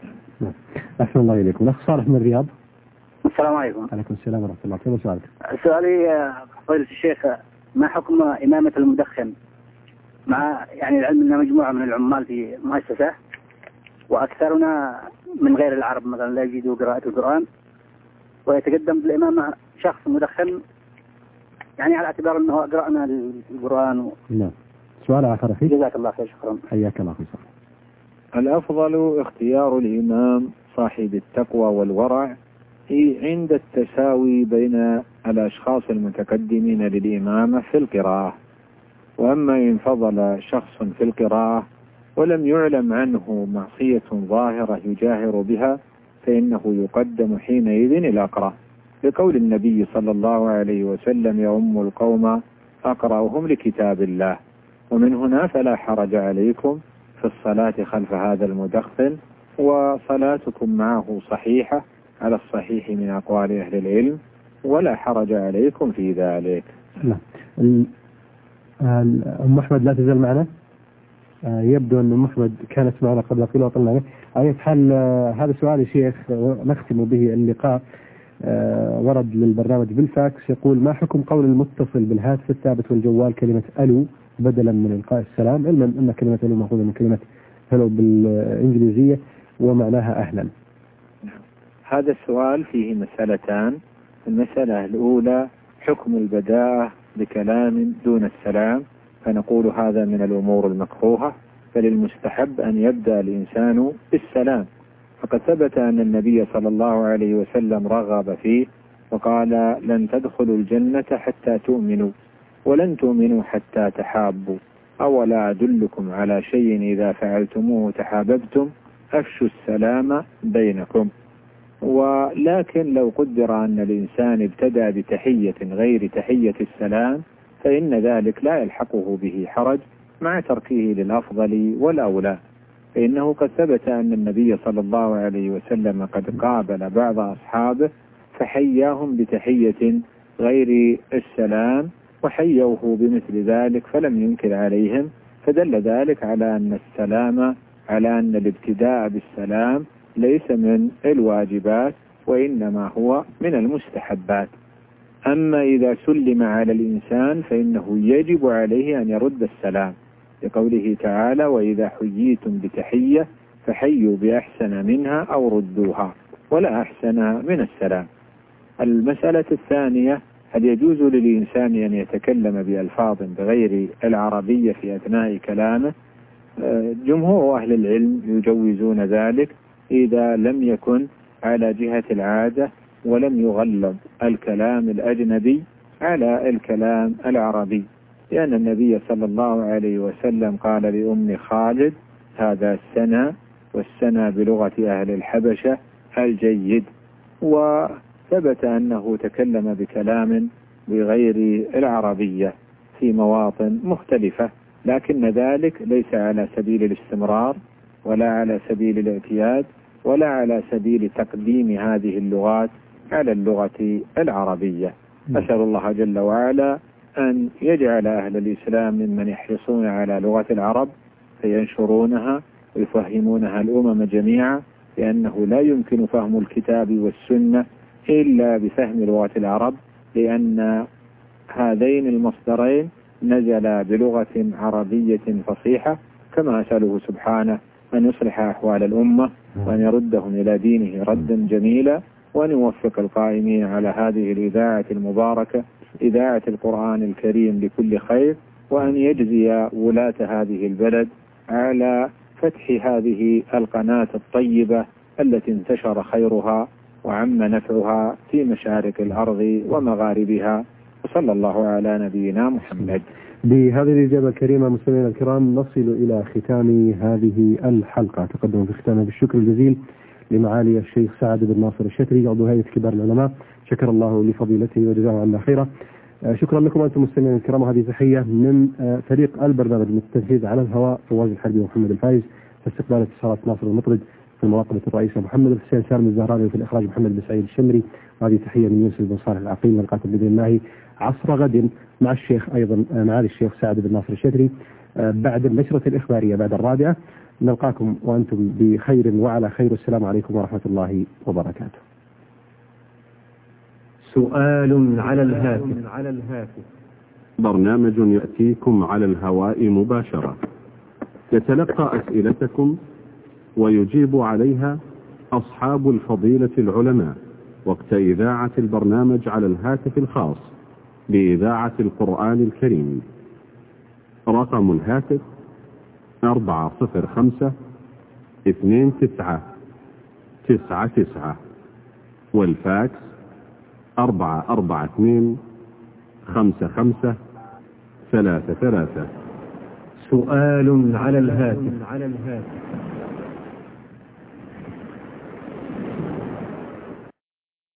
أحسن الله إليكم. الأخ صالح من الرياض. السلام عليكم. عليكم السلام ورحمة الله. كيف سؤالك؟ سؤالي فضيلة الشيخ: ما حكم إمامة المدخن؟ مع يعني العلم أن مجموعة من العمال في مؤسسة وأكثرنا من غير العرب مثلا لا يجيدوا قراءة القرآن، ويتقدم بالإمامة شخص مدخن يعني على اعتبار أنه أقرأنا القرآن و... نعم. سؤال آخر أخي. جزاك الله خير. شكرا. حياك الله أخي. الأفضل اختيار الإمام صاحب التقوى والورع عند التساوي بين الأشخاص المتقدمين للإمامة في القراءة. وأما إن فضل شخص في القراءة ولم يعلم عنه معصية ظاهرة يجاهر بها فإنه يقدم حينئذ الأقرأ، لقول النبي صلى الله عليه وسلم: يؤم القوم أقرأهم لكتاب الله. ومن هنا فلا حرج عليكم في الصلاة خلف هذا المدخن، وصلاتكم معه صحيحة على الصحيح من أقوال أهل العلم، ولا حرج عليكم في ذلك. لا. أم أحمد لا تزال معنا. يبدو أن أم أحمد كانت معنا قبل قليل وطلنا عليه. على حال هذا سؤال يا شيخ نختم به اللقاء. ورد للبرنامج بالفاكس يقول: ما حكم قول المتصل بالهاتف الثابت والجوال كلمة ألو بدلا من إلقاء السلام، علما أن كلمة ألو مأخوذة من كلمة هلو بالإنجليزية ومعناها أهلا؟ هذا السؤال فيه مسألتان. المسألة الأولى حكم البداءة بكلام دون السلام، فنقول هذا من الأمور المكروهة، فللمستحب أن يبدأ الإنسان بالسلام، فقد ثبت أن النبي صلى الله عليه وسلم رغب فيه وقال: لن تدخلوا الجنة حتى تؤمنوا ولن تؤمنوا حتى تحابوا، أولا أدلكم على شيء إذا فعلتموه تحاببتم، أفشوا السلام بينكم. ولكن لو قدر أن الإنسان ابتدأ بتحية غير تحية السلام فإن ذلك لا يلحقه به حرج مع تركه للأفضل والأولى، فإنه قد ثبت أن النبي صلى الله عليه وسلم قد قابل بعض أصحابه فحياهم بتحية غير السلام وحيوه بمثل ذلك فلم ينكر عليهم، فدل ذلك على أن السلام على أن الابتداء بالسلام ليس من الواجبات وإنما هو من المستحبات. أما إذا سلم على الإنسان فإنه يجب عليه أن يرد السلام، لقوله تعالى: وإذا حييتم بتحية فحيوا بأحسن منها أو ردوها، ولا أحسن من السلام. المسألة الثانية: هل يجوز للإنسان أن يتكلم بألفاظ بغير العربية في أثناء كلامه؟ جمهور أهل العلم يجوزون ذلك إذا لم يكن على جهة العادة ولم يغلظ الكلام الأجنبي على الكلام العربي، لأن النبي صلى الله عليه وسلم قال لأم خالد: هذا السنة، والسنة بلغة أهل الحبشة الجيد. وثبت أنه تكلم بكلام بغير العربية في مواطن مختلفة، لكن ذلك ليس على سبيل الاستمرار ولا على سبيل الاعتياد ولا على سبيل تقديم هذه اللغات على اللغة العربية. أسأل الله جل وعلا أن يجعل أهل الإسلام ممن يحرصون على لغة العرب فينشرونها ويفهمونها الأمم جميعا، لأنه لا يمكن فهم الكتاب والسنة إلا بفهم لغة العرب، لأن هذين المصدرين نزل بلغة عربية فصيحة، كما أسأله سبحانه أن يصلح أحوال الأمة وأن يردهم إلى دينه ردا جميلا، وأن يوفق القائمين على هذه الإذاعة المباركة إذاعة القرآن الكريم لكل خير، وأن يجزي ولاة هذه البلد على فتح هذه القناة الطيبة التي انتشر خيرها وعم نفعها في مشارق الأرض ومغاربها. وصلى الله على نبينا محمد. بهذه الإجابة الكريمة مستمعينا الكرام نصل إلى ختام هذه الحلقة. تقدم في ختامها بالشكر الجزيل لمعالي الشيخ سعد بن ناصر الشتري عضو هيئة كبار العلماء، شكر الله لفضيلته وجزاه عنا خيرا. شكرا لكم أنتم مستمعين الكرام، وهذه تحية من فريق البرنامج من التجهيز على الهواء فواز الحربي ومحمد الفايز، في استقبال اتصالات ناصر المطرد، في المراقبة الرئيسة محمد الحسين سالم الزهراني، وفي الإخراج محمد بن سعيد الشمري. وهذه تحية من يوسف بن صالح العقيل. نلقاكم بإذن الله عصر غد مع الشيخ أيضا معالي الشيخ سعد بن ناصر الشتري بعد النشرة الإخبارية بعد الرابعة. نلقاكم وأنتم بخير وعلى خير، والسلام عليكم ورحمة الله وبركاته. سؤال على الهاتف، برنامج يأتيكم على الهواء مباشرة، يتلقى أسئلتكم ويجيب عليها أصحاب الفضيلة العلماء وقت إذاعة البرنامج على الهاتف الخاص بإذاعة القرآن الكريم. رقم الهاتف أربعة صفر خمسة اثنين تسعة تسعة تسعة، والفاكس أربعة أربعة اثنين خمسة خمسة ثلاثة ثلاثة. سؤال على الهاتف